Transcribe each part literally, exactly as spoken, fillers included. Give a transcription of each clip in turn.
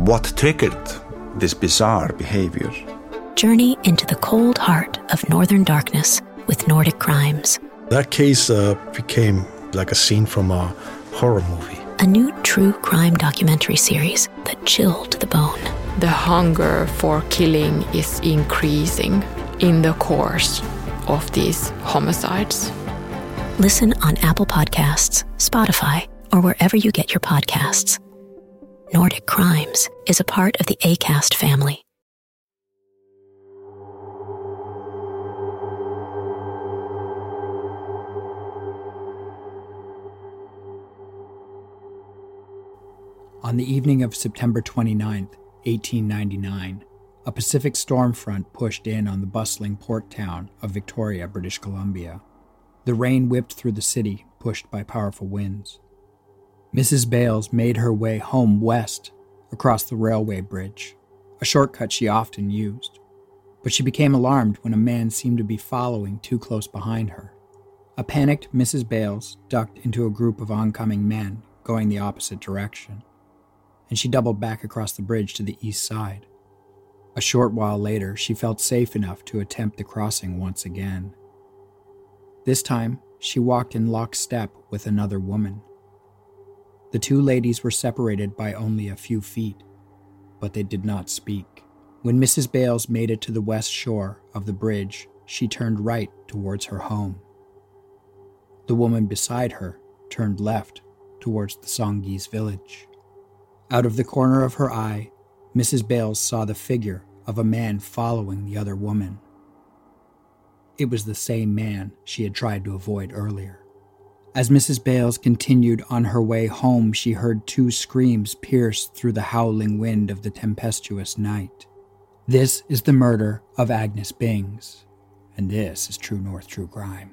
what triggered this bizarre behavior. Journey into the cold heart of Northern Darkness with Nordic Crimes. That case uh, became like a scene from a horror movie. A new true crime documentary series that chilled to the bone. The hunger for killing is increasing in the course of these homicides. Listen on Apple Podcasts, Spotify, or wherever you get your podcasts. Nordic Crimes is a part of the Acast family. On the evening of September twenty-ninth, eighteen ninety-nine, a Pacific storm front pushed in on the bustling port town of Victoria, British Columbia. The rain whipped through the city, pushed by powerful winds. Missus Bales made her way home west, across the railway bridge, a shortcut she often used. But she became alarmed when a man seemed to be following too close behind her. A panicked Missus Bales ducked into a group of oncoming men going the opposite direction, and she doubled back across the bridge to the east side. A short while later, she felt safe enough to attempt the crossing once again. This time, she walked in lockstep with another woman. The two ladies were separated by only a few feet, but they did not speak. When Missus Bales made it to the west shore of the bridge, she turned right towards her home. The woman beside her turned left towards the Songhees village. Out of the corner of her eye, Missus Bales saw the figure of a man following the other woman. It was the same man she had tried to avoid earlier. As Missus Bales continued on her way home, she heard two screams pierce through the howling wind of the tempestuous night. This is the murder of Agnes Bings, and this is True North True Crime.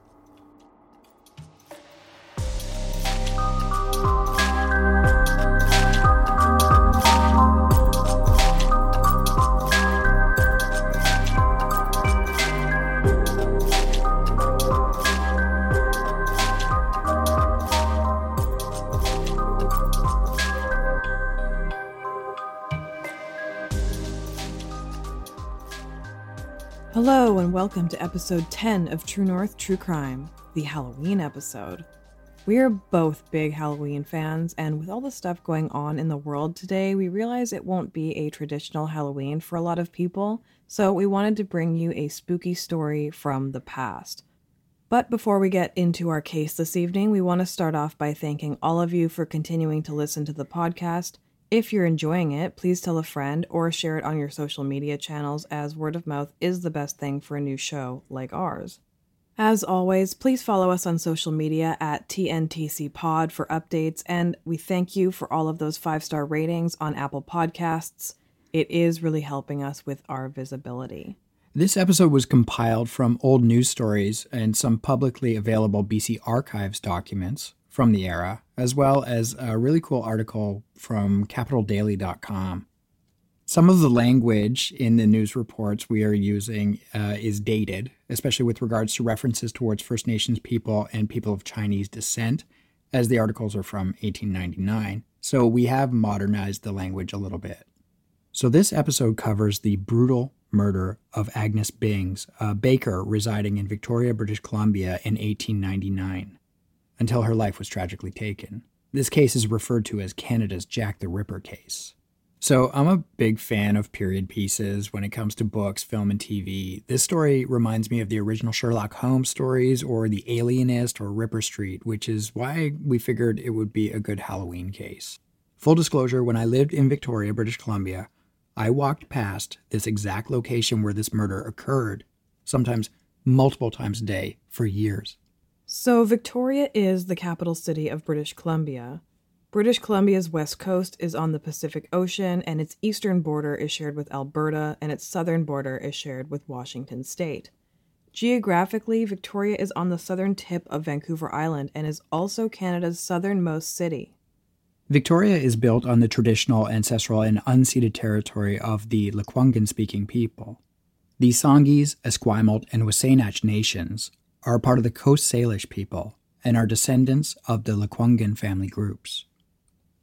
Hello and welcome to episode ten of True North True Crime, the Halloween episode. We are both big Halloween fans, and with all the stuff going on in the world today, we realize it won't be a traditional Halloween for a lot of people, so we wanted to bring you a spooky story from the past. But before we get into our case this evening, we want to start off by thanking all of you for continuing to listen to the podcast. If you're enjoying it, please tell a friend or share it on your social media channels, as word of mouth is the best thing for a new show like ours. As always, please follow us on social media at T N T C Pod for updates, and we thank you for all of those five-star ratings on Apple Podcasts. It is really helping us with our visibility. This episode was compiled from old news stories and some publicly available B C Archives documents from the era, as well as a really cool article from capital daily dot com. Some of the language in the news reports we are using uh, is dated, especially with regards to references towards First Nations people and people of Chinese descent, as the articles are from eighteen ninety-nine. So we have modernized the language a little bit. So this episode covers the brutal murder of Agnes Bings, a baker residing in Victoria, British Columbia in eighteen ninety-nine. Until her life was tragically taken. This case is referred to as Canada's Jack the Ripper case. So I'm a big fan of period pieces when it comes to books, film, and T V. This story reminds me of the original Sherlock Holmes stories or The Alienist or Ripper Street, which is why we figured it would be a good Halloween case. Full disclosure, when I lived in Victoria, British Columbia, I walked past this exact location where this murder occurred, sometimes multiple times a day, for years. So Victoria is the capital city of British Columbia. British Columbia's west coast is on the Pacific Ocean, and its eastern border is shared with Alberta, and its southern border is shared with Washington State. Geographically, Victoria is on the southern tip of Vancouver Island and is also Canada's southernmost city. Victoria is built on the traditional, ancestral, and unceded territory of the Lekwungen-speaking people. The Songhees, Esquimalt, and Wasatch nations are part of the Coast Salish people and are descendants of the Lekwungen family groups.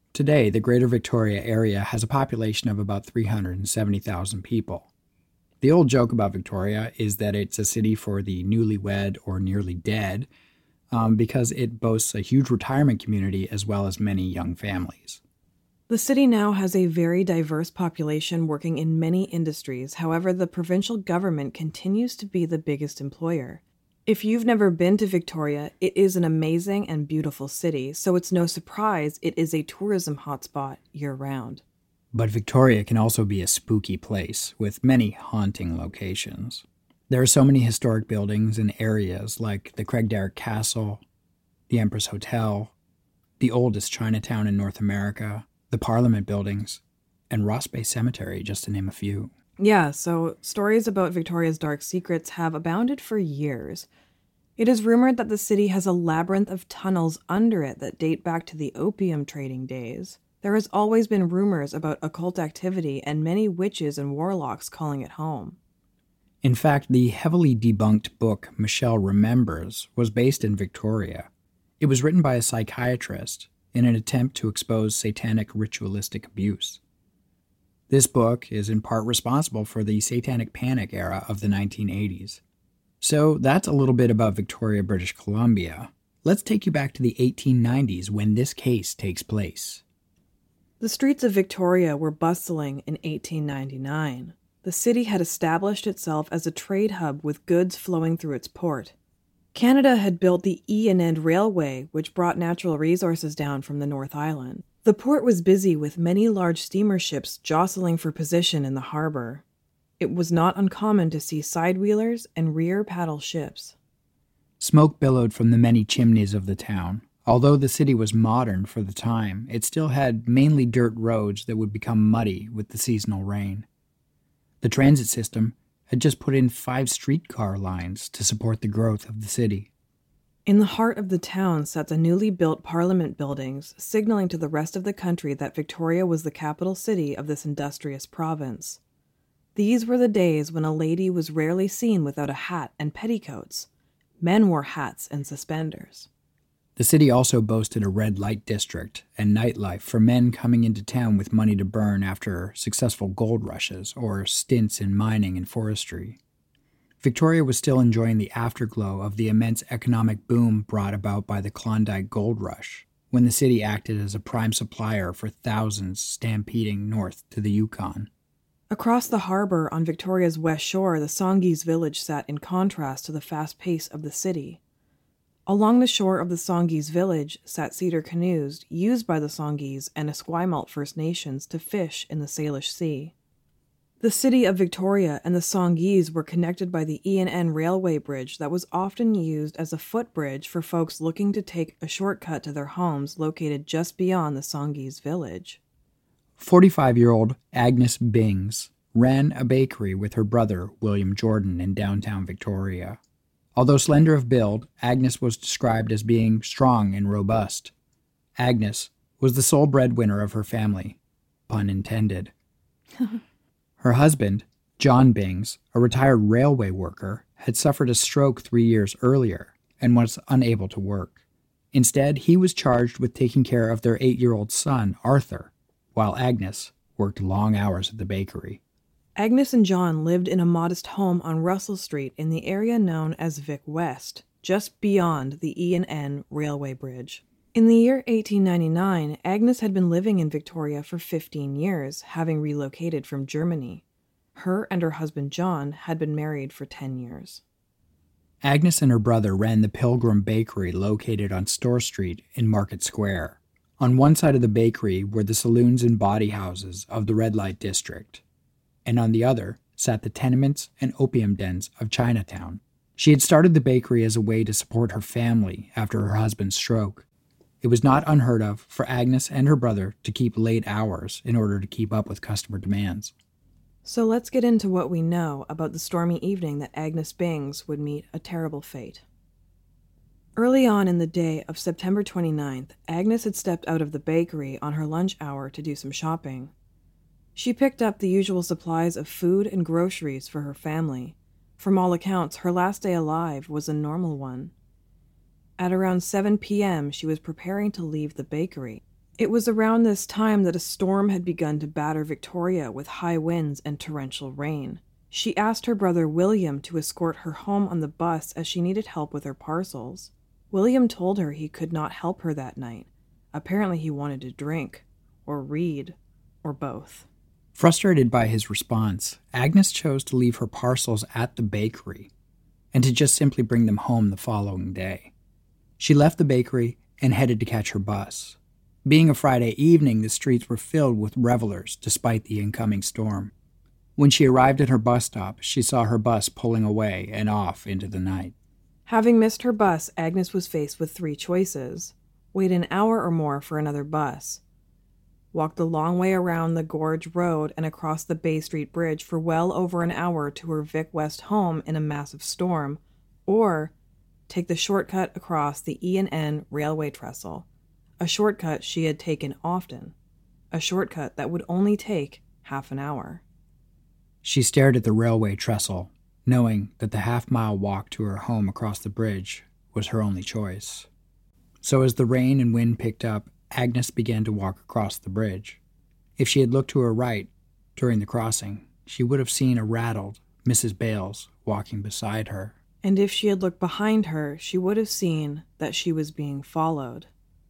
Today, the Greater Victoria area has a population of about three hundred seventy thousand people. The old joke about Victoria is that it's a city for the newlywed or nearly dead, um, because it boasts a huge retirement community as well as many young families. The city now has a very diverse population working in many industries. However, the provincial government continues to be the biggest employer. If you've never been to Victoria, it is an amazing and beautiful city, so it's no surprise it is a tourism hotspot year-round. But Victoria can also be a spooky place, with many haunting locations. There are so many historic buildings and areas like the Craigdarroch Castle, the Empress Hotel, the oldest Chinatown in North America, the Parliament buildings, and Ross Bay Cemetery, just to name a few. Yeah, so stories about Victoria's dark secrets have abounded for years. It is rumored that the city has a labyrinth of tunnels under it that date back to the opium trading days. There has always been rumors about occult activity and many witches and warlocks calling it home. In fact, the heavily debunked book Michelle Remembers was based in Victoria. It was written by a psychiatrist in an attempt to expose satanic ritualistic abuse. This book is in part responsible for the Satanic Panic era of the nineteen eighties. So that's a little bit about Victoria, British Columbia. Let's take you back to the eighteen nineties when this case takes place. The streets of Victoria were bustling in eighteen ninety-nine. The city had established itself as a trade hub with goods flowing through its port. Canada had built the E and N Railway, which brought natural resources down from the North Island. The port was busy with many large steamer ships jostling for position in the harbor. It was not uncommon to see sidewheelers and rear paddle ships. Smoke billowed from the many chimneys of the town. Although the city was modern for the time, it still had mainly dirt roads that would become muddy with the seasonal rain. The transit system had just put in five streetcar lines to support the growth of the city. In the heart of the town sat the newly built Parliament buildings, signaling to the rest of the country that Victoria was the capital city of this industrious province. These were the days when a lady was rarely seen without a hat and petticoats. Men wore hats and suspenders. The city also boasted a red light district and nightlife for men coming into town with money to burn after successful gold rushes or stints in mining and forestry. Victoria was still enjoying the afterglow of the immense economic boom brought about by the Klondike Gold Rush, when the city acted as a prime supplier for thousands stampeding north to the Yukon. Across the harbor on Victoria's west shore, the Songhees village sat in contrast to the fast pace of the city. Along the shore of the Songhees village sat cedar canoes used by the Songhees and Esquimalt First Nations to fish in the Salish Sea. The city of Victoria and the Songhees were connected by the E and N Railway Bridge that was often used as a footbridge for folks looking to take a shortcut to their homes located just beyond the Songhees village. forty-five-year-old Agnes Bings ran a bakery with her brother, William Jordan, in downtown Victoria. Although slender of build, Agnes was described as being strong and robust. Agnes was the sole breadwinner of her family, pun intended. Her husband, John Bings, a retired railway worker, had suffered a stroke three years earlier and was unable to work. Instead, he was charged with taking care of their eight-year-old son, Arthur, while Agnes worked long hours at the bakery. Agnes and John lived in a modest home on Russell Street in the area known as Vic West, just beyond the E and N Railway Bridge. In the year eighteen ninety-nine, Agnes had been living in Victoria for fifteen years, having relocated from Germany. Her and her husband John had been married for ten years. Agnes and her brother ran the Pilgrim Bakery located on Store Street in Market Square. On one side of the bakery were the saloons and bawdy houses of the red light district, and on the other sat the tenements and opium dens of Chinatown. She had started the bakery as a way to support her family after her husband's stroke. It was not unheard of for Agnes and her brother to keep late hours in order to keep up with customer demands. So let's get into what we know about the stormy evening that Agnes Bings would meet a terrible fate. Early on in the day of September twenty-ninth, Agnes had stepped out of the bakery on her lunch hour to do some shopping. She picked up the usual supplies of food and groceries for her family. From all accounts, her last day alive was a normal one. At around seven p.m., she was preparing to leave the bakery. It was around this time that a storm had begun to batter Victoria with high winds and torrential rain. She asked her brother William to escort her home on the bus as she needed help with her parcels. William told her he could not help her that night. Apparently he wanted to drink, or read, or both. Frustrated by his response, Agnes chose to leave her parcels at the bakery and to just simply bring them home the following day. She left the bakery and headed to catch her bus. Being a Friday evening, the streets were filled with revelers despite the incoming storm. When she arrived at her bus stop, she saw her bus pulling away and off into the night. Having missed her bus, Agnes was faced with three choices. Wait an hour or more for another bus. Walk the long way around the Gorge Road and across the Bay Street Bridge for well over an hour to her Vic West home in a massive storm, or take the shortcut across the E and N railway trestle, a shortcut she had taken often, a shortcut that would only take half an hour. She stared at the railway trestle, knowing that the half-mile walk to her home across the bridge was her only choice. So as the rain and wind picked up, Agnes began to walk across the bridge. If she had looked to her right during the crossing, she would have seen a rattled Missus Bales walking beside her. And if she had looked behind her, she would have seen that she was being followed.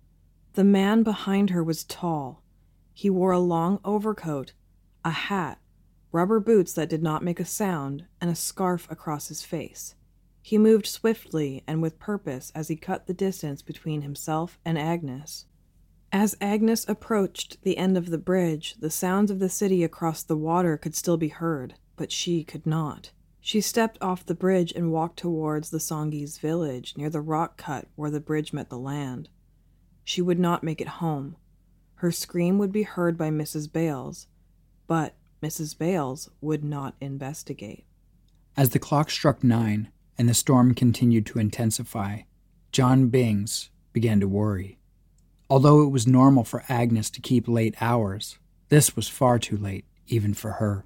The man behind her was tall. He wore a long overcoat, a hat, rubber boots that did not make a sound, and a scarf across his face. He moved swiftly and with purpose as he cut the distance between himself and Agnes. As Agnes approached the end of the bridge, the sounds of the city across the water could still be heard, but she could not. She stepped off the bridge and walked towards the Songhees village near the rock cut where the bridge met the land. She would not make it home. Her scream would be heard by Missus Bales, but Missus Bales would not investigate. As the clock struck nine and the storm continued to intensify, John Bings began to worry. Although it was normal for Agnes to keep late hours, this was far too late, even for her.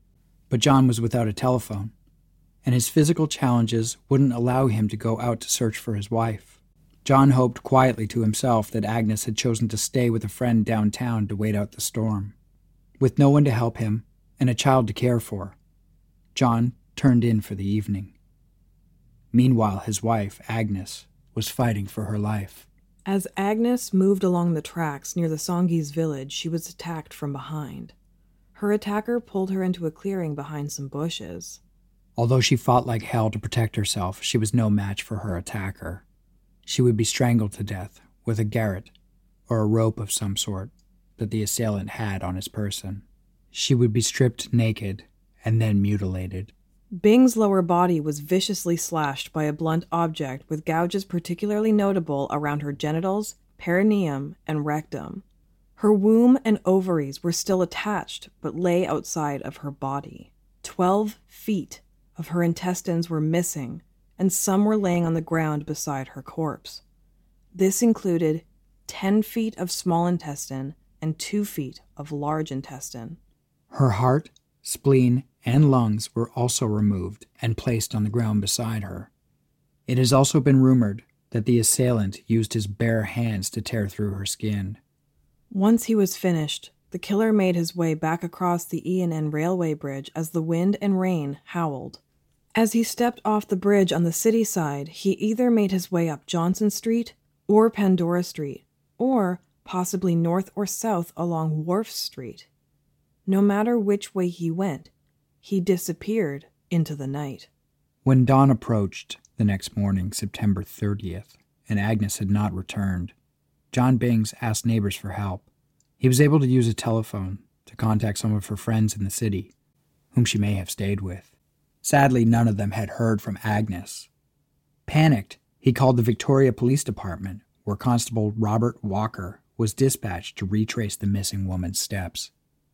But John was without a telephone, and his physical challenges wouldn't allow him to go out to search for his wife. John hoped quietly to himself that Agnes had chosen to stay with a friend downtown to wait out the storm. With no one to help him and a child to care for, John turned in for the evening. Meanwhile, his wife, Agnes, was fighting for her life. As Agnes moved along the tracks near the Songhees village, she was attacked from behind. Her attacker pulled her into a clearing behind some bushes. Although she fought like hell to protect herself, she was no match for her attacker. She would be strangled to death with a garrote or a rope of some sort that the assailant had on his person. She would be stripped naked and then mutilated. Bing's lower body was viciously slashed by a blunt object with gouges particularly notable around her genitals, perineum, and rectum. Her womb and ovaries were still attached, but lay outside of her body. Twelve feet of her intestines were missing, and some were laying on the ground beside her corpse. This included ten feet of small intestine and two feet of large intestine. Her heart, spleen, and lungs were also removed and placed on the ground beside her. It has also been rumored that the assailant used his bare hands to tear through her skin. Once he was finished, the killer made his way back across the E and N railway bridge as the wind and rain howled. As he stepped off the bridge on the city side, he either made his way up Johnson Street or Pandora Street, or possibly north or south along Wharf Street. No matter which way he went, he disappeared into the night. When dawn approached the next morning, September thirtieth, and Agnes had not returned, John Bings asked neighbors for help. He was able to use a telephone to contact some of her friends in the city, whom she may have stayed with. Sadly, none of them had heard from Agnes. Panicked, he called the Victoria Police Department, where Constable Robert Walker was dispatched to retrace the missing woman's steps.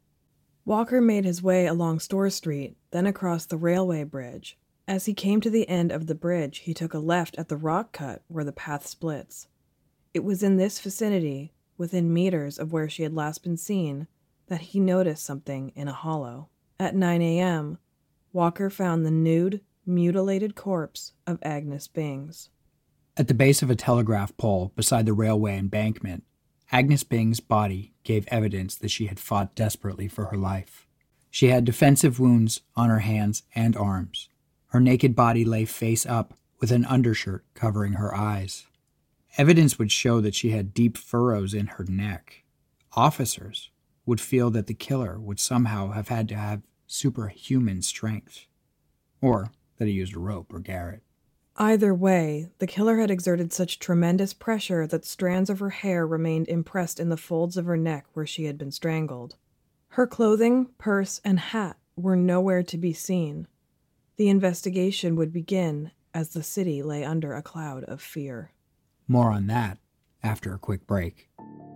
Walker made his way along Store Street, then across the railway bridge. As he came to the end of the bridge, he took a left at the rock cut where the path splits. It was in this vicinity, within meters of where she had last been seen, that he noticed something in a hollow. At nine a.m., Walker found the nude, mutilated corpse of Agnes Bings. At the base of a telegraph pole beside the railway embankment, Agnes Bing's body gave evidence that she had fought desperately for her life. She had defensive wounds on her hands and arms. Her naked body lay face up with an undershirt covering her eyes. Evidence would show that she had deep furrows in her neck. Officers would feel that the killer would somehow have had to have superhuman strength, or that he used a rope or garrote. Either way, the killer had exerted such tremendous pressure that strands of her hair remained impressed in the folds of her neck where she had been strangled. Her clothing, purse, and hat were nowhere to be seen. The investigation would begin as the city lay under a cloud of fear. More on that after a quick break.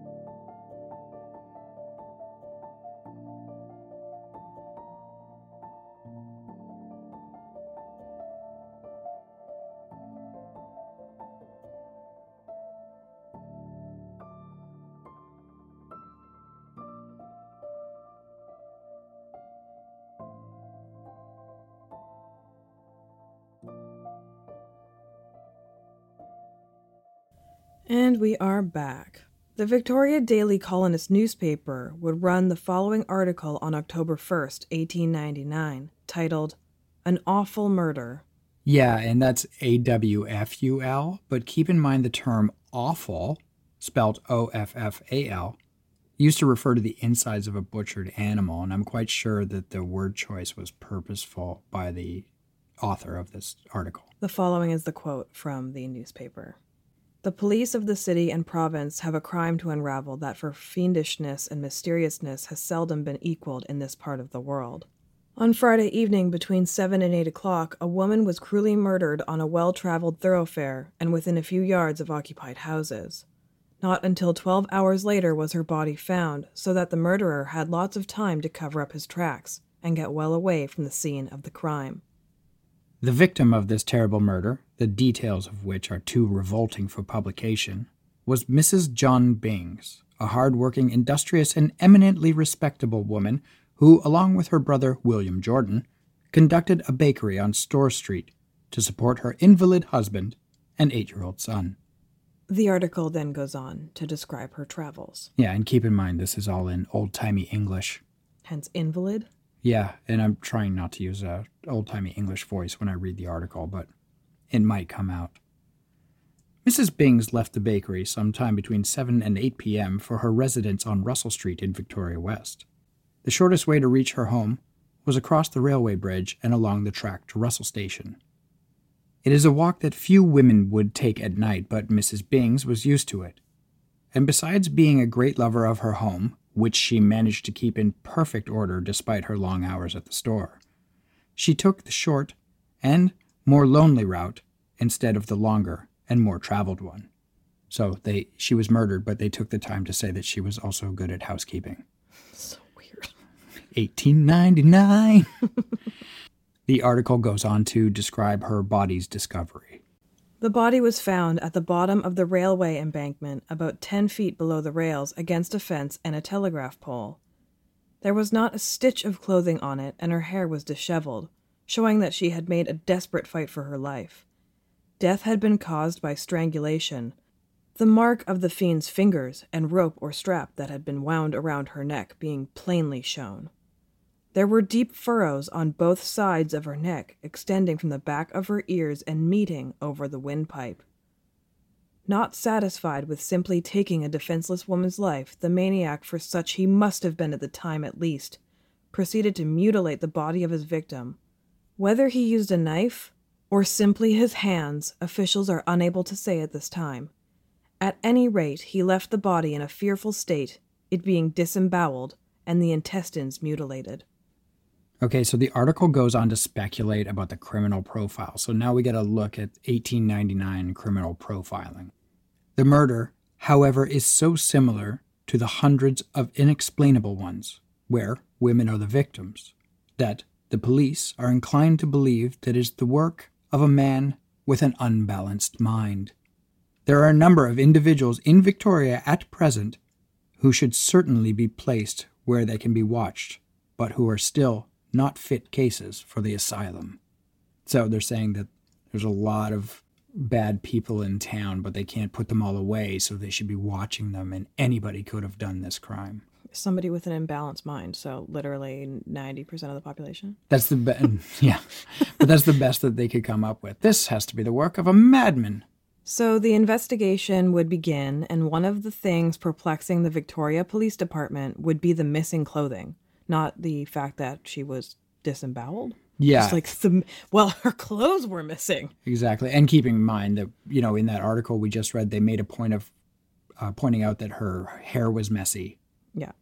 And we are back. The Victoria Daily Colonist newspaper would run the following article on October first, eighteen ninety-nine, titled, "An Awful Murder." Yeah, and that's A W F U L, but keep in mind the term awful, spelled O F F A L, used to refer to the insides of a butchered animal, and I'm quite sure that the word choice was purposeful by the author of this article. The following is the quote from the newspaper. "The police of the city and province have a crime to unravel that for fiendishness and mysteriousness has seldom been equaled in this part of the world. On Friday evening between seven and eight o'clock, a woman was cruelly murdered on a well-traveled thoroughfare and within a few yards of occupied houses. Not until twelve hours later was her body found, so that the murderer had lots of time to cover up his tracks and get well away from the scene of the crime." The victim of this terrible murder, the details of which are too revolting for publication, was Missus John Bings, a hard-working, industrious, and eminently respectable woman who, along with her brother William Jordan, conducted a bakery on Store Street to support her invalid husband and eight-year-old son. The article then goes on to describe her travels. Yeah, and keep in mind this is all in old-timey English. Hence invalid? Yeah, and I'm trying not to use a old-timey English voice when I read the article, but it might come out. Missus Bings left the bakery sometime between seven and eight p.m. for her residence on Russell Street in Victoria West. The shortest way to reach her home was across the railway bridge and along the track to Russell Station. It is a walk that few women would take at night, but Missus Bings was used to it. And besides being a great lover of her home, which she managed to keep in perfect order despite her long hours at the store, she took the short and more lonely route instead of the longer and more traveled one. So they she was murdered, but they took the time to say that she was also good at housekeeping. So weird. eighteen ninety-nine. The article goes on to describe her body's discovery. The body was found at the bottom of the railway embankment, about ten feet below the rails, against a fence and a telegraph pole. There was not a stitch of clothing on it, and her hair was disheveled, showing that she had made a desperate fight for her life. Death had been caused by strangulation, the mark of the fiend's fingers and rope or strap that had been wound around her neck being plainly shown. There were deep furrows on both sides of her neck, extending from the back of her ears and meeting over the windpipe. Not satisfied with simply taking a defenseless woman's life, the maniac, for such he must have been at the time at least, proceeded to mutilate the body of his victim. Whether he used a knife or simply his hands, officials are unable to say at this time. At any rate, he left the body in a fearful state, it being disemboweled and the intestines mutilated. Okay, so the article goes on to speculate about the criminal profile. So now we get a look at eighteen ninety-nine criminal profiling. The murder, however, is so similar to the hundreds of inexplainable ones, where women are the victims, that the police are inclined to believe that it is the work of a man with an unbalanced mind. There are a number of individuals in Victoria at present who should certainly be placed where they can be watched, but who are still not fit cases for the asylum. So they're saying that there's a lot of bad people in town, but they can't put them all away, so they should be watching them, and anybody could have done this crime. Somebody with an imbalanced mind, so literally ninety percent of the population. That's the best, yeah, but that's the best that they could come up with. This has to be the work of a madman. So the investigation would begin, and one of the things perplexing the Victoria Police Department would be the missing clothing, not the fact that she was disemboweled. Yeah. It's like, the, well, her clothes were missing. Exactly. And keeping in mind that, you know, in that article we just read, they made a point of uh, pointing out that her hair was messy. Yeah.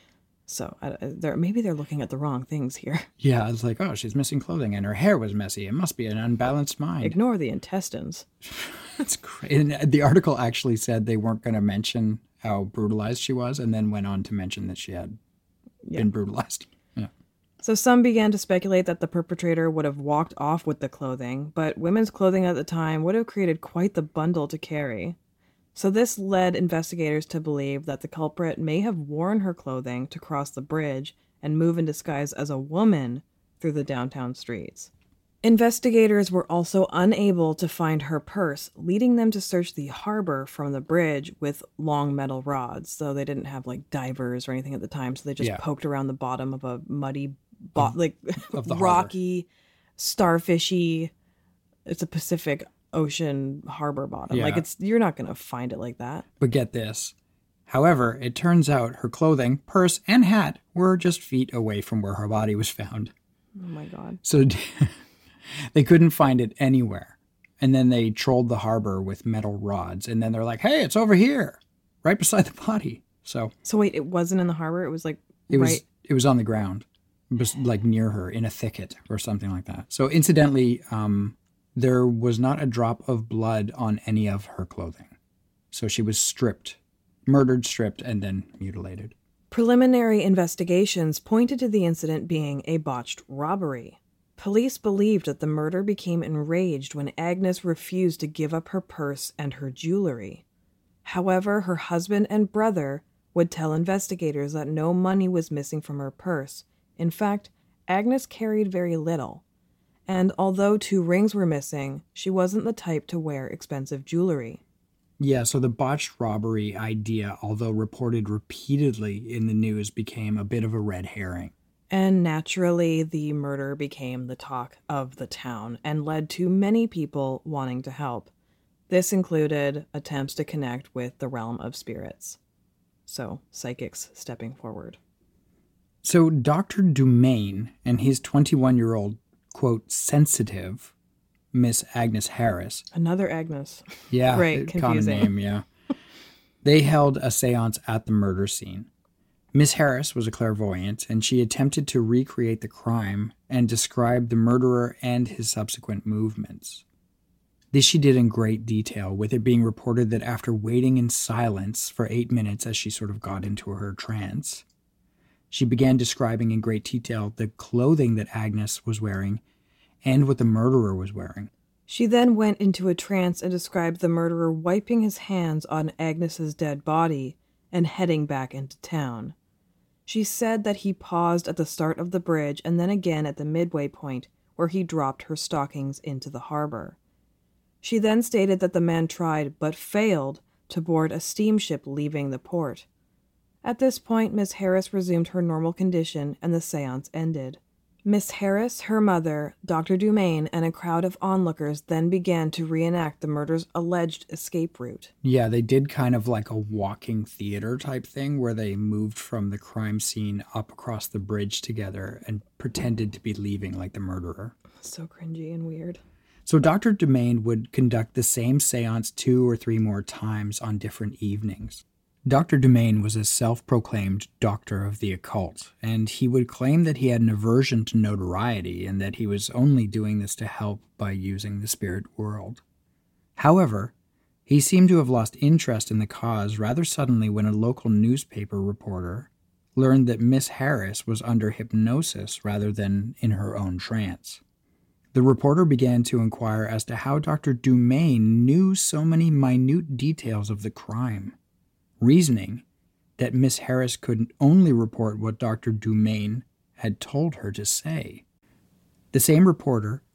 So uh, they're, maybe they're looking at the wrong things here. Yeah, it's like, oh, she's missing clothing and her hair was messy. It must be an unbalanced mind. Ignore the intestines. That's great. And the article actually said they weren't going to mention how brutalized she was, and then went on to mention that she had yeah. been brutalized. Yeah. So some began to speculate that the perpetrator would have walked off with the clothing, but women's clothing at the time would have created quite the bundle to carry. So this led investigators to believe that the culprit may have worn her clothing to cross the bridge and move in disguise as a woman through the downtown streets. Investigators were also unable to find her purse, leading them to search the harbor from the bridge with long metal rods. So they didn't have like divers or anything at the time, so they just yeah. poked around the bottom of a muddy, bo- of, like of the rocky, starfishy. It's a Pacific Ocean harbor bottom. Yeah. Like it's you're not going to find it like that. But get this. However, it turns out her clothing, purse, and hat were just feet away from where her body was found. Oh my God. So they couldn't find it anywhere. And then they trolled the harbor with metal rods. And then they're like, hey, it's over here, right beside the body. So So wait, it wasn't in the harbor? It was like it right... was it was on the ground, just like near her in a thicket or something like that. So incidentally, um, there was not a drop of blood on any of her clothing. So she was stripped, murdered, stripped, and then mutilated. Preliminary investigations pointed to the incident being a botched robbery. Police believed that the murder became enraged when Agnes refused to give up her purse and her jewelry. However, her husband and brother would tell investigators that no money was missing from her purse. In fact, Agnes carried very little. And although two rings were missing, she wasn't the type to wear expensive jewelry. Yeah, so the botched robbery idea, although reported repeatedly in the news, became a bit of a red herring. And naturally, the murder became the talk of the town and led to many people wanting to help. This included attempts to connect with the realm of spirits. So, psychics stepping forward. So Doctor Dumaine and his twenty-one-year-old, quote, sensitive Miss Agnes Harris. Another Agnes. Yeah, Great, confusing. Common name, yeah. They held a seance at the murder scene. Miss Harris was a clairvoyant, and she attempted to recreate the crime and describe the murderer and his subsequent movements. This she did in great detail, with it being reported that after waiting in silence for eight minutes as she sort of got into her trance, she began describing in great detail the clothing that Agnes was wearing and what the murderer was wearing. She then went into a trance and described the murderer wiping his hands on Agnes's dead body and heading back into town. She said that he paused at the start of the bridge and then again at the midway point where he dropped her stockings into the harbor. She then stated that the man tried, but failed, to board a steamship leaving the port. At this point, Miss Harris resumed her normal condition and the seance ended. Miss Harris, her mother, Doctor Dumaine, and a crowd of onlookers then began to reenact the murder's alleged escape route. Yeah, they did kind of like a walking theater type thing where they moved from the crime scene up across the bridge together and pretended to be leaving like the murderer. So cringy and weird. So Doctor Dumaine would conduct the same seance two or three more times on different evenings. Doctor Dumaine was a self-proclaimed doctor of the occult, and he would claim that he had an aversion to notoriety and that he was only doing this to help by using the spirit world. However, he seemed to have lost interest in the cause rather suddenly when a local newspaper reporter learned that Miss Harris was under hypnosis rather than in her own trance. The reporter began to inquire as to how Doctor Dumaine knew so many minute details of the crime, reasoning that Miss Harris could only report what Doctor Dumaine had told her to say. The same reporter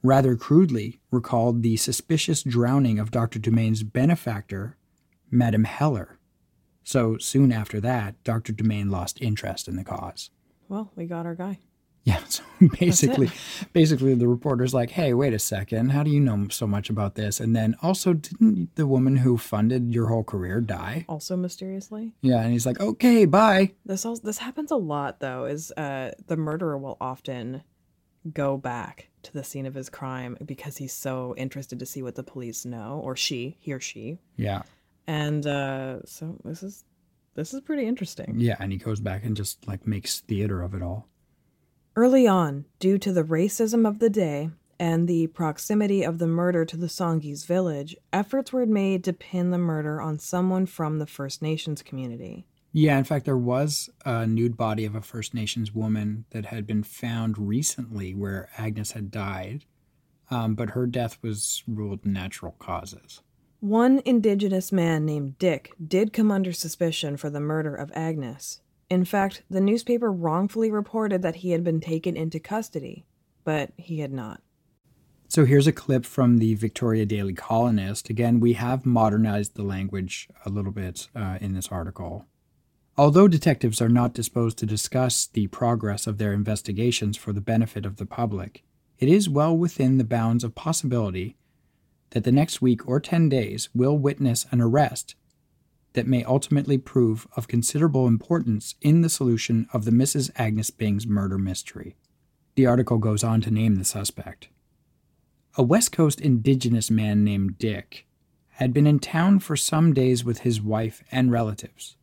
rather crudely recalled the suspicious drowning of Doctor Dumain's benefactor, Madame Heller. So soon after that, Doctor Dumain lost interest in the cause. Well, we got our guy. Yeah, so basically, basically the reporter's like, hey, wait a second, how do you know so much about this? And then also, didn't the woman who funded your whole career die? Also mysteriously? Yeah, and he's like, okay, bye. This all, this happens a lot, though, is uh, the murderer will often go back to the scene of his crime because he's so interested to see what the police know, or she, he or she. Yeah. And uh, so this is this is pretty interesting. Yeah, and he goes back and just like makes theater of it all. Early on, due to the racism of the day and the proximity of the murder to the Songhees village, efforts were made to pin the murder on someone from the First Nations community. Yeah, in fact, there was a nude body of a First Nations woman that had been found recently where Agnes had died, um, but her death was ruled natural causes. One Indigenous man named Dick did come under suspicion for the murder of Agnes. In fact, the newspaper wrongfully reported that he had been taken into custody, but he had not. So here's a clip from the Victoria Daily Colonist. Again, we have modernized the language a little bit uh, in this article. Although detectives are not disposed to discuss the progress of their investigations for the benefit of the public, it is well within the bounds of possibility that the next week or ten days will witness an arrest that may ultimately prove of considerable importance in the solution of the Missus Agnes Bing's murder mystery. The article goes on to name the suspect. A West Coast Indigenous man named Dick had been in town for some days with his wife and relatives.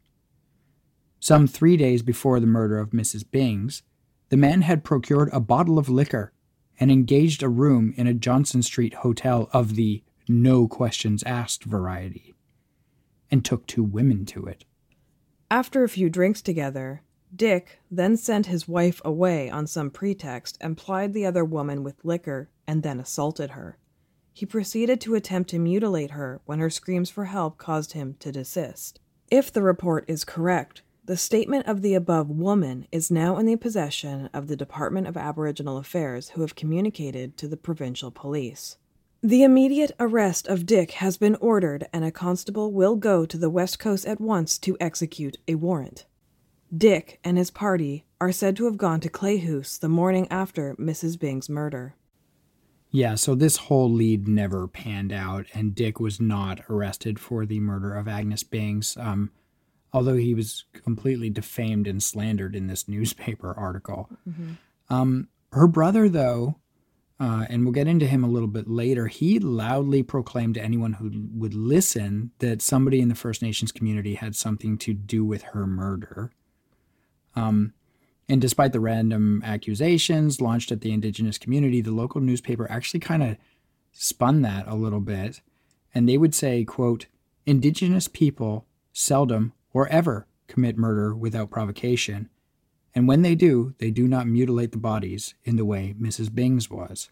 Some three days before the murder of Missus Bing's, the man had procured a bottle of liquor and engaged a room in a Johnson Street hotel of the no questions asked variety, and took two women to it. After a few drinks together, Dick then sent his wife away on some pretext and plied the other woman with liquor and then assaulted her. He proceeded to attempt to mutilate her when her screams for help caused him to desist. If the report is correct, the statement of the above woman is now in the possession of the Department of Aboriginal Affairs, who have communicated to the provincial police. The immediate arrest of Dick has been ordered, and a constable will go to the West Coast at once to execute a warrant. Dick and his party are said to have gone to Clayhouse the morning after Missus Bing's murder. Yeah, so this whole lead never panned out, and Dick was not arrested for the murder of Agnes Bing's, um, although he was completely defamed and slandered in this newspaper article. Mm-hmm. Um, her brother, though, Uh, and we'll get into him a little bit later, he loudly proclaimed to anyone who would listen that somebody in the First Nations community had something to do with her murder. Um, and despite the random accusations launched at the Indigenous community, the local newspaper actually kind of spun that a little bit. And they would say, quote, Indigenous people seldom or ever commit murder without provocation. And when they do, they do not mutilate the bodies in the way Missus Bing's was.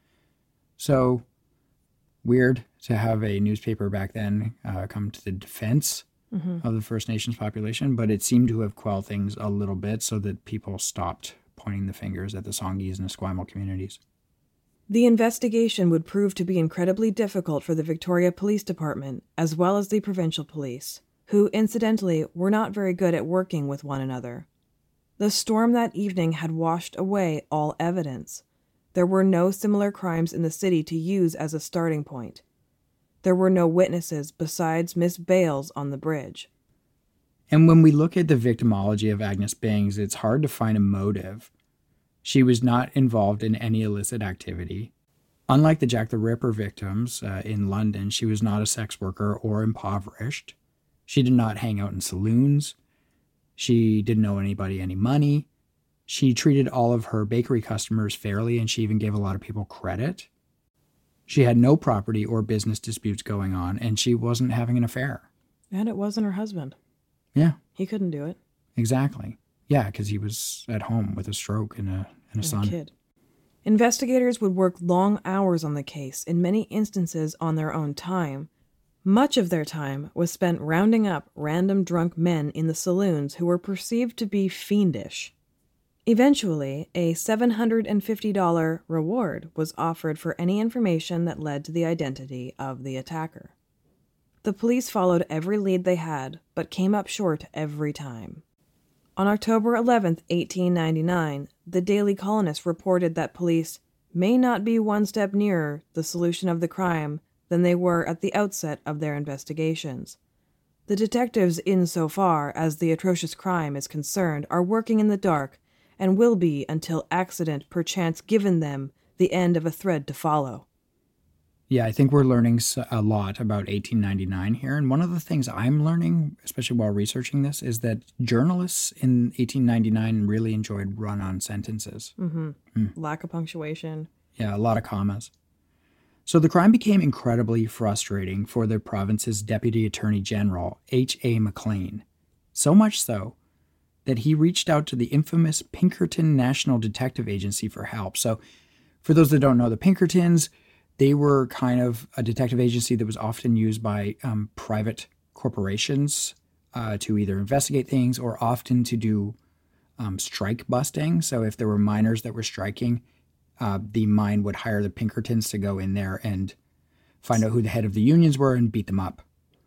So, weird to have a newspaper back then uh, come to the defense mm-hmm. of the First Nations population, but it seemed to have quelled things a little bit so that people stopped pointing the fingers at the Songhees and Esquimalt communities. The investigation would prove to be incredibly difficult for the Victoria Police Department, as well as the provincial police, who, incidentally, were not very good at working with one another. The storm that evening had washed away all evidence. There were no similar crimes in the city to use as a starting point. There were no witnesses besides Miss Bales on the bridge. And when we look at the victimology of Agnes Bing's, it's hard to find a motive. She was not involved in any illicit activity. Unlike the Jack the Ripper victims uh, in London, she was not a sex worker or impoverished. She did not hang out in saloons. She didn't owe anybody any money. She treated all of her bakery customers fairly, and she even gave a lot of people credit. She had no property or business disputes going on, and she wasn't having an affair. And it wasn't her husband. Yeah. He couldn't do it. Exactly. Yeah, because he was at home with a stroke and a, and a and son. A kid. Investigators would work long hours on the case, in many instances on their own time. Much of their time was spent rounding up random drunk men in the saloons who were perceived to be fiendish. Eventually, a seven hundred fifty dollars reward was offered for any information that led to the identity of the attacker. The police followed every lead they had, but came up short every time. On October eleventh, eighteen ninety-nine, the Daily Colonist reported that police may not be one step nearer the solution of the crime than they were at the outset of their investigations. The detectives, insofar as the atrocious crime is concerned, are working in the dark and will be until accident perchance given them the end of a thread to follow. Yeah, I think we're learning a lot about eighteen ninety-nine here. And one of the things I'm learning, especially while researching this, is that journalists in eighteen ninety-nine really enjoyed run-on sentences. Mm-hmm. Mm. Lack of punctuation. Yeah, a lot of commas. So the crime became incredibly frustrating for the province's Deputy Attorney General, H A McLean. So much so that he reached out to the infamous Pinkerton National Detective Agency for help. So for those that don't know, the Pinkertons, they were kind of a detective agency that was often used by um, private corporations uh, to either investigate things or often to do um, strike busting. So if there were miners that were striking, uh, the mine would hire the Pinkertons to go in there and find out who the head of the unions were and beat them up.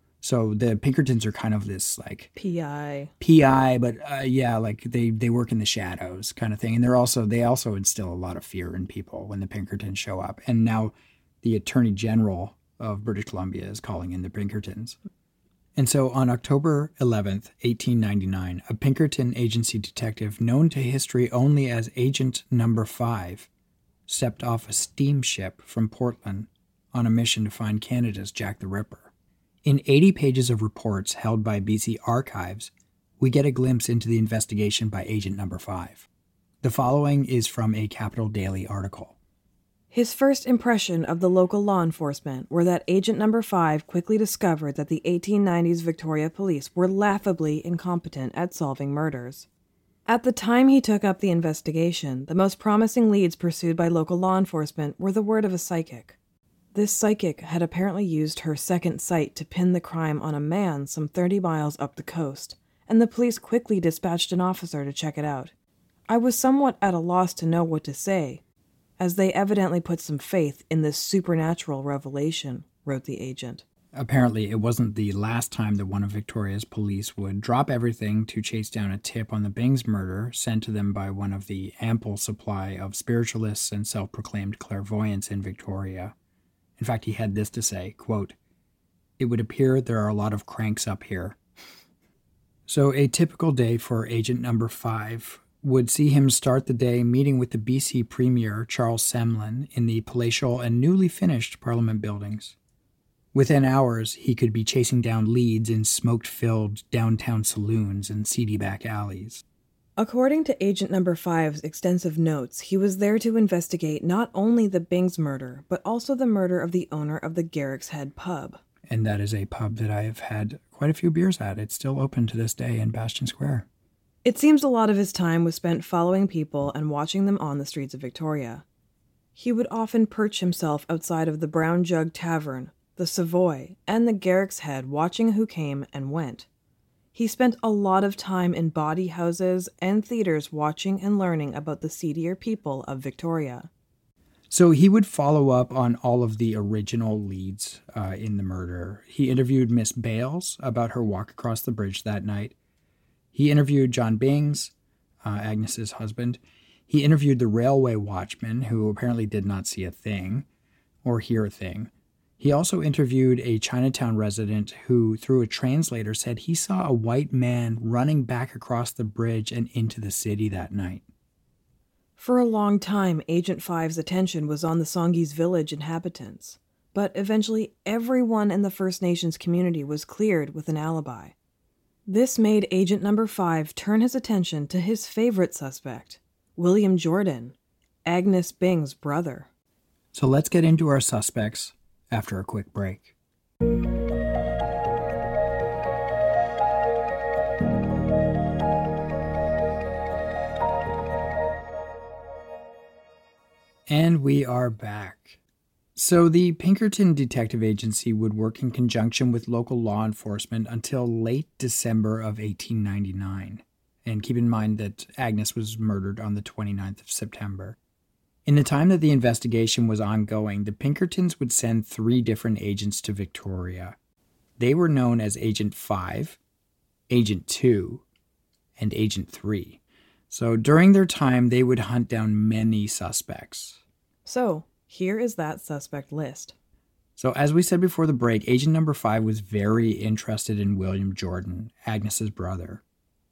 So the Pinkertons are kind of this like P I. P I, but uh, yeah, like they, they work in the shadows kind of thing. And they're also, they also instill a lot of fear in people when the Pinkertons show up. And now the Attorney General of British Columbia is calling in the Pinkertons. And so on October eleventh, eighteen ninety-nine, a Pinkerton agency detective known to history only as Agent Number Five stepped off a steamship from Portland on a mission to find Canada's Jack the Ripper. In eighty pages of reports held by B C Archives, we get a glimpse into the investigation by Agent Number Five. The following is from a Capital Daily article. His first impression of the local law enforcement were that Agent Number Five quickly discovered that the eighteen nineties Victoria Police were laughably incompetent at solving murders. At the time he took up the investigation, the most promising leads pursued by local law enforcement were the word of a psychic. This psychic had apparently used her second sight to pin the crime on a man some thirty miles up the coast, and the police quickly dispatched an officer to check it out. I was somewhat at a loss to know what to say, as they evidently put some faith in this supernatural revelation, wrote the agent. Apparently, it wasn't the last time that one of Victoria's police would drop everything to chase down a tip on the Bings murder sent to them by one of the ample supply of spiritualists and self-proclaimed clairvoyants in Victoria. In fact, he had this to say, quote, "It would appear there are a lot of cranks up here." So a typical day for Agent Number Five would see him start the day meeting with the B C Premier, Charles Semlin, in the palatial and newly finished Parliament buildings. Within hours, he could be chasing down leads in smoke-filled downtown saloons and seedy back alleys. According to Agent Number Five's extensive notes, he was there to investigate not only the Bings murder, but also the murder of the owner of the Garrick's Head pub. And that is a pub that I have had quite a few beers at. It's still open to this day in Bastion Square. It seems a lot of his time was spent following people and watching them on the streets of Victoria. He would often perch himself outside of the Brown Jug Tavern, the Savoy, and the Garrick's Head watching who came and went. He spent a lot of time in bawdy houses and theaters watching and learning about the seedier people of Victoria. So he would follow up on all of the original leads uh, in the murder. He interviewed Miss Bales about her walk across the bridge that night. He interviewed John Bings, uh, Agnes's husband. He interviewed the railway watchman, who apparently did not see a thing or hear a thing. He also interviewed a Chinatown resident who, through a translator, said he saw a white man running back across the bridge and into the city that night. For a long time, Agent Five's attention was on the Songhees village inhabitants, but eventually everyone in the First Nations community was cleared with an alibi. This made Agent Number Five turn his attention to his favorite suspect, William Jordan, Agnes Bing's brother. So let's get into our suspects after a quick break. And we are back. So the Pinkerton Detective Agency would work in conjunction with local law enforcement until late December of eighteen ninety-nine. And keep in mind that Agnes was murdered on the twenty-ninth of September. In the time that the investigation was ongoing, the Pinkertons would send three different agents to Victoria. They were known as Agent five, Agent two, and Agent three. So during their time, they would hunt down many suspects. So here is that suspect list. So as we said before the break, Agent number five was very interested in William Jordan, Agnes's brother.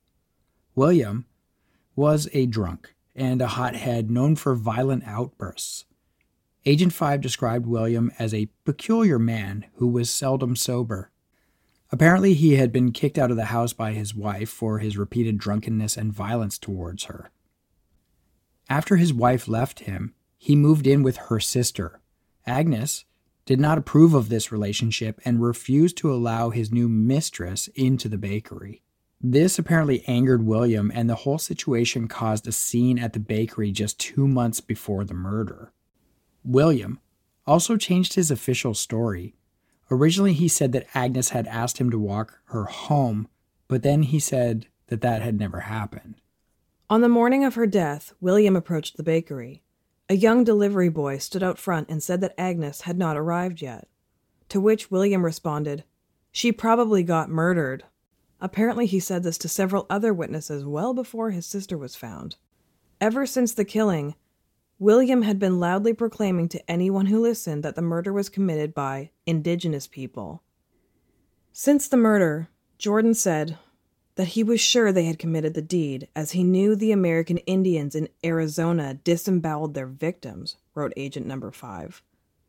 William was a drunk and a hothead known for violent outbursts. Agent five described William as a peculiar man who was seldom sober. Apparently, he had been kicked out of the house by his wife for his repeated drunkenness and violence towards her. After his wife left him, he moved in with her sister. Agnes did not approve of this relationship and refused to allow his new mistress into the bakery. This apparently angered William, and the whole situation caused a scene at the bakery just two months before the murder. William also changed his official story. Originally, he said that Agnes had asked him to walk her home, but then he said that that had never happened. On the morning of her death, William approached the bakery. A young delivery boy stood out front and said that Agnes had not arrived yet, to which William responded, "She probably got murdered." Apparently, he said this to several other witnesses well before his sister was found. Ever since the killing, William had been loudly proclaiming to anyone who listened that the murder was committed by indigenous people. Since the murder, Jordan said that he was sure they had committed the deed, as he knew the American Indians in Arizona disemboweled their victims, wrote Agent number five.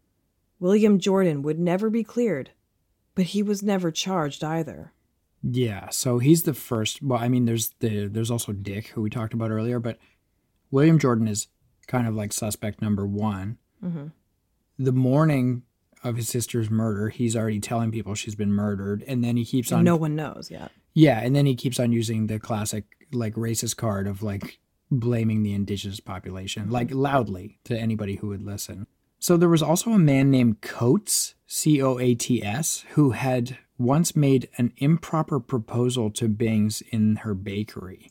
William Jordan would never be cleared, but he was never charged either. Yeah, so he's the first. Well, I mean, there's the there's also Dick, who we talked about earlier, but William Jordan is kind of like suspect number one. Mm-hmm. The morning of his sister's murder, he's already telling people she's been murdered, and then he keeps And on. no one knows yet. Yeah, and then he keeps on using the classic like racist card of like blaming the indigenous population, mm-hmm. like loudly to anybody who would listen. So there was also a man named Coates, C O A T S, who had once made an improper proposal to Bings in her bakery.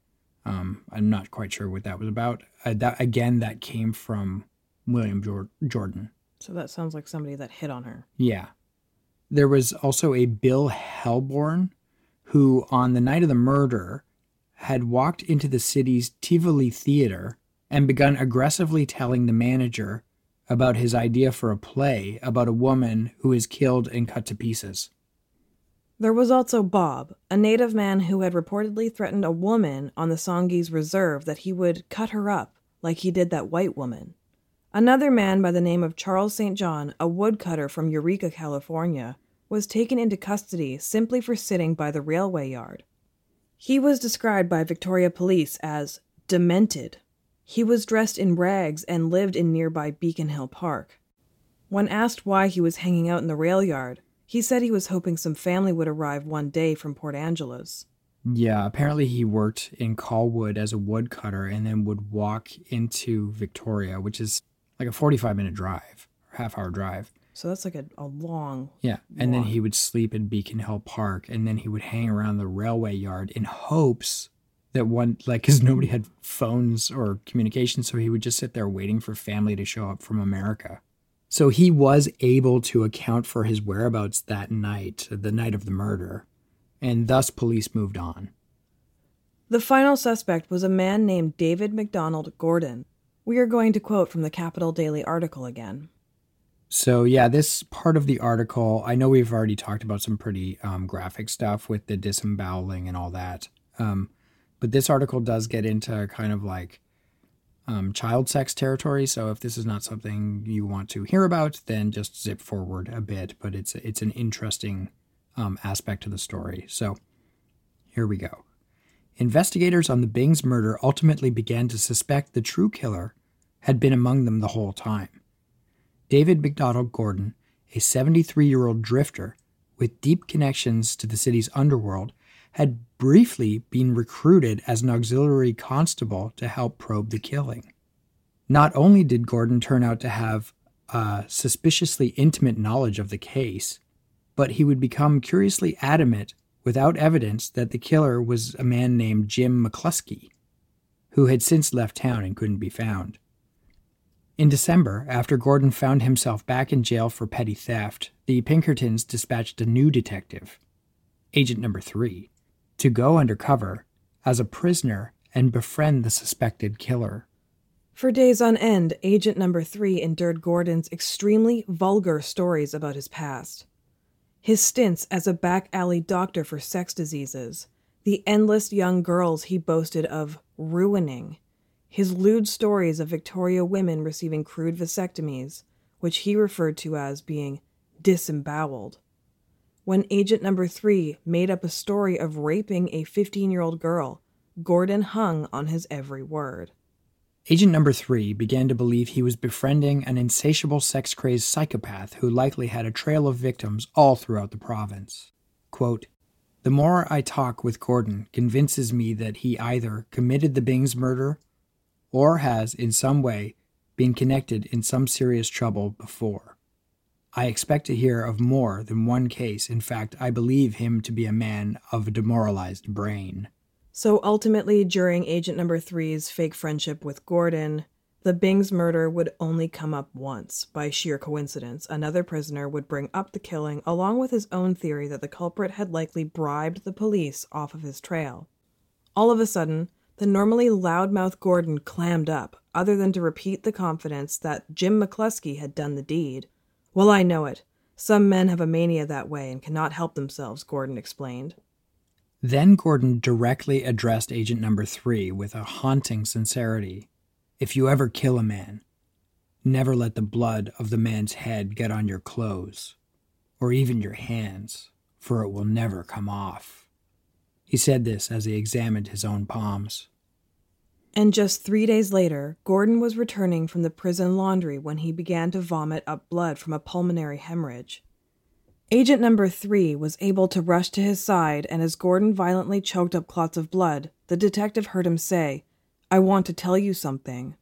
Um, I'm not quite sure what that was about. Uh, that again, that came from William Jor- Jordan. So that sounds like somebody that hit on her. Yeah. There was also a Bill Helborn, who on the night of the murder had walked into the city's Tivoli Theater and begun aggressively telling the manager about his idea for a play about a woman who is killed and cut to pieces. There was also Bob, a native man who had reportedly threatened a woman on the Songhees Reserve that he would cut her up like he did that white woman. Another man by the name of Charles Saint John, a woodcutter from Eureka, California, was taken into custody simply for sitting by the railway yard. He was described by Victoria police as demented. He was dressed in rags and lived in nearby Beacon Hill Park. When asked why he was hanging out in the rail yard, he said he was hoping some family would arrive one day from Port Angeles. Yeah, apparently he worked in Colwood as a woodcutter and then would walk into Victoria, which is like a forty-five minute drive, or half-hour drive. So that's like a, a long Yeah, and walk. then he would sleep in Beacon Hill Park, and then he would hang around the railway yard in hopes that one, like, because nobody had phones or communication, so he would just sit there waiting for family to show up from America. So he was able to account for his whereabouts that night, the night of the murder, and thus police moved on. The final suspect was a man named David McDonald Gordon. We are going to quote from the Capital Daily article again. So yeah, this part of the article, I know we've already talked about some pretty um, graphic stuff with the disemboweling and all that. Um, but this article does get into kind of like um, child sex territory. So if this is not something you want to hear about, then just zip forward a bit. But it's it's an interesting um, aspect to the story. So here we go. Investigators on the Bings murder ultimately began to suspect the true killer had been among them the whole time. David McDonald Gordon, a seventy-three-year-old drifter with deep connections to the city's underworld, had briefly been recruited as an auxiliary constable to help probe the killing. Not only did Gordon turn out to have a suspiciously intimate knowledge of the case, but he would become curiously adamant without evidence that the killer was a man named Jim McCluskey, who had since left town and couldn't be found. In December, after Gordon found himself back in jail for petty theft, the Pinkertons dispatched a new detective, Agent Number Three, to go undercover as a prisoner and befriend the suspected killer. For days on end, Agent Number Three endured Gordon's extremely vulgar stories about his past. His stints as a back-alley doctor for sex diseases, the endless young girls he boasted of ruining, his lewd stories of Victoria women receiving crude vasectomies, which he referred to as being disemboweled. When Agent Number Three made up a story of raping a fifteen-year-old girl, Gordon hung on his every word. Agent Number Three began to believe he was befriending an insatiable sex-crazed psychopath who likely had a trail of victims all throughout the province. Quote, "The more I talk with Gordon convinces me that he either committed the Bings murder or has, in some way, been connected in some serious trouble before. I expect to hear of more than one case. In fact, I believe him to be a man of a demoralized brain." So ultimately, during Agent Number Three's fake friendship with Gordon, the Bings murder would only come up once. By sheer coincidence, another prisoner would bring up the killing, along with his own theory that the culprit had likely bribed the police off of his trail. All of a sudden, the normally loudmouth Gordon clammed up, other than to repeat the confidence that Jim McCluskey had done the deed. "Well, I know it. Some men have a mania that way and cannot help themselves," Gordon explained. Then Gordon directly addressed Agent Number Three with a haunting sincerity. "If you ever kill a man, never let the blood of the man's head get on your clothes, or even your hands, for it will never come off." He said this as he examined his own palms. And just three days later, Gordon was returning from the prison laundry when he began to vomit up blood from a pulmonary hemorrhage. Agent Number Three was able to rush to his side, and as Gordon violently choked up clots of blood, the detective heard him say, "I want to tell you something."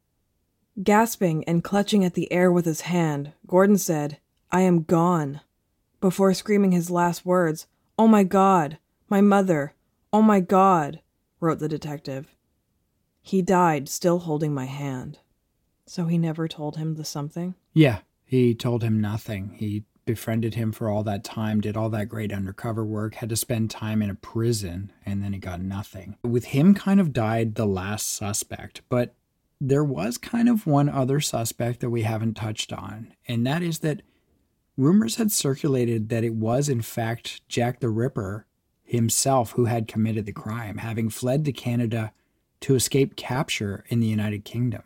Gasping and clutching at the air with his hand, Gordon said, "I am gone," before screaming his last words, "Oh my God, my mother, oh my God," wrote the detective. "He died still holding my hand." So he never told him the something? Yeah, he told him nothing. He befriended him for all that time, did all that great undercover work, had to spend time in a prison, and then he got nothing. With him kind of died the last suspect, but there was kind of one other suspect that we haven't touched on, and that is that rumors had circulated that it was in fact Jack the Ripper himself who had committed the crime, having fled to Canada to escape capture in the United Kingdom.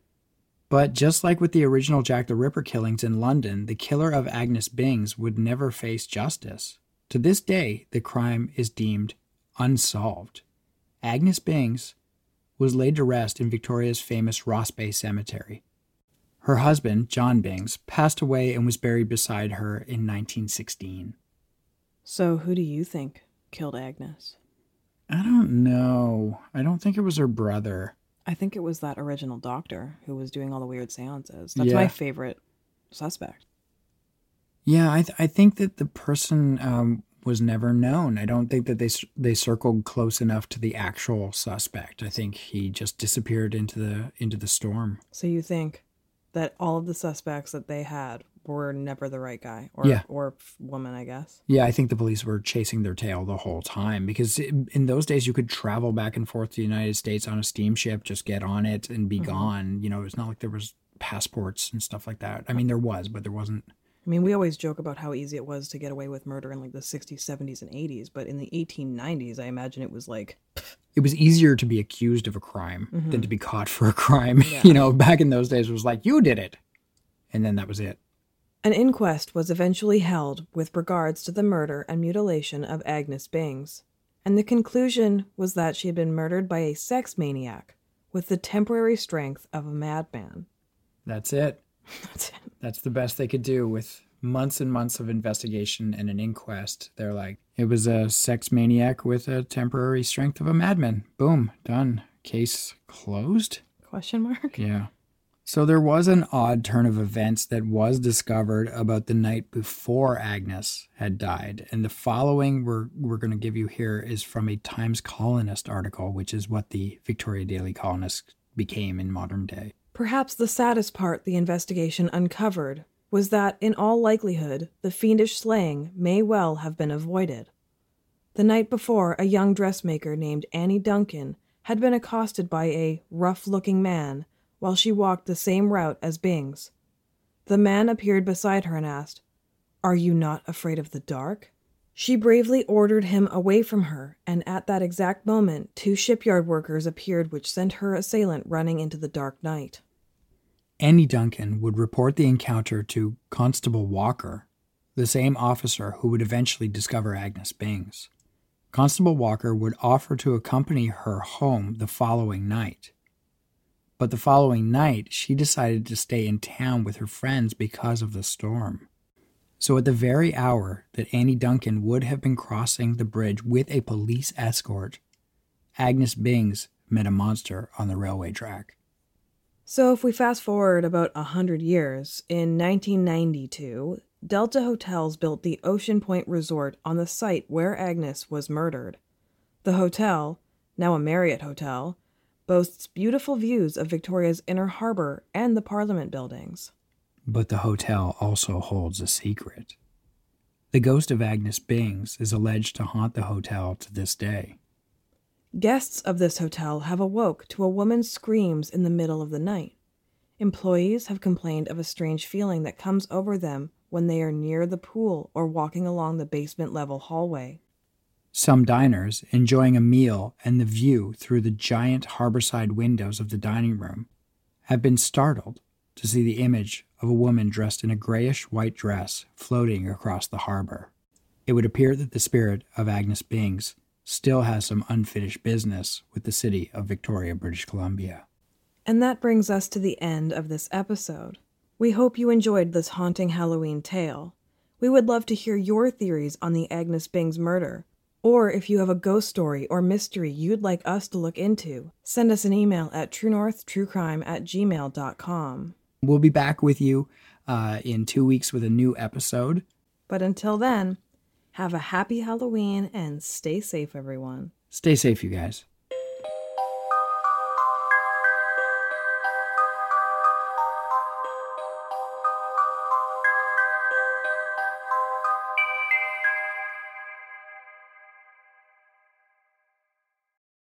But just like with the original Jack the Ripper killings in London, the killer of Agnes Bings would never face justice. To this day, the crime is deemed unsolved. Agnes Bings was laid to rest in Victoria's famous Ross Bay Cemetery. Her husband, John Bings, passed away and was buried beside her in nineteen sixteen. So who do you think killed Agnes? I don't know. I don't think it was her brother. I think it was that original doctor who was doing all the weird seances. That's Yeah. my favorite suspect. Yeah, I th- I think that the person um, was never known. I don't think that they they circled close enough to the actual suspect. I think he just disappeared into the into the storm. So you think that all of the suspects that they had were never the right guy, or Yeah. or woman, I guess. Yeah, I think the police were chasing their tail the whole time because in those days you could travel back and forth to the United States on a steamship, just get on it and be Mm-hmm. gone. You know, it's not like there was passports and stuff like that. I mean, there was, but there wasn't. I mean, we always joke about how easy it was to get away with murder in like the sixties, seventies, and eighties, but in the eighteen nineties, I imagine it was like... It was easier to be accused of a crime Mm-hmm. than to be caught for a crime. Yeah. You know, back in those days, it was like, you did it. And then that was it. An inquest was eventually held with regards to the murder and mutilation of Agnes Bings, and the conclusion was that she had been murdered by a sex maniac with the temporary strength of a madman. That's it. That's it. That's the best they could do with months and months of investigation and an inquest. They're like, it was a sex maniac with a temporary strength of a madman. Boom, done. Case closed? Question mark? Yeah. So there was an odd turn of events that was discovered about the night before Agnes had died. And the following we're, we're going to give you here is from a Times Colonist article, which is what the Victoria Daily Colonist became in modern day. Perhaps the saddest part the investigation uncovered was that, in all likelihood, the fiendish slaying may well have been avoided. The night before, a young dressmaker named Annie Duncan had been accosted by a rough-looking man while she walked the same route as Bings. The man appeared beside her and asked, "Are you not afraid of the dark?" She bravely ordered him away from her, and at that exact moment two shipyard workers appeared which sent her assailant running into the dark night. Annie Duncan would report the encounter to Constable Walker, the same officer who would eventually discover Agnes Bings. Constable Walker would offer to accompany her home the following night. But the following night, she decided to stay in town with her friends because of the storm. So at the very hour that Annie Duncan would have been crossing the bridge with a police escort, Agnes Bings met a monster on the railway track. So if we fast forward about a hundred years, in nineteen ninety-two, Delta Hotels built the Ocean Point Resort on the site where Agnes was murdered. The hotel, now a Marriott hotel, boasts beautiful views of Victoria's Inner Harbor and the Parliament buildings. But the hotel also holds a secret. The ghost of Agnes Bings is alleged to haunt the hotel to this day. Guests of this hotel have awoke to a woman's screams in the middle of the night. Employees have complained of a strange feeling that comes over them when they are near the pool or walking along the basement-level hallway. Some diners, enjoying a meal and the view through the giant harborside windows of the dining room, have been startled to see the image of a woman dressed in a grayish-white dress floating across the harbor. It would appear that the spirit of Agnes Bings still has some unfinished business with the city of Victoria, British Columbia. And that brings us to the end of this episode. We hope you enjoyed this haunting Halloween tale. We would love to hear your theories on the Agnes Bings murder, or if you have a ghost story or mystery you'd like us to look into, send us an email at truenorthtruecrime at gmail dot com. We'll be back with you uh, in two weeks with a new episode. But until then, have a happy Halloween and stay safe, everyone. Stay safe, you guys.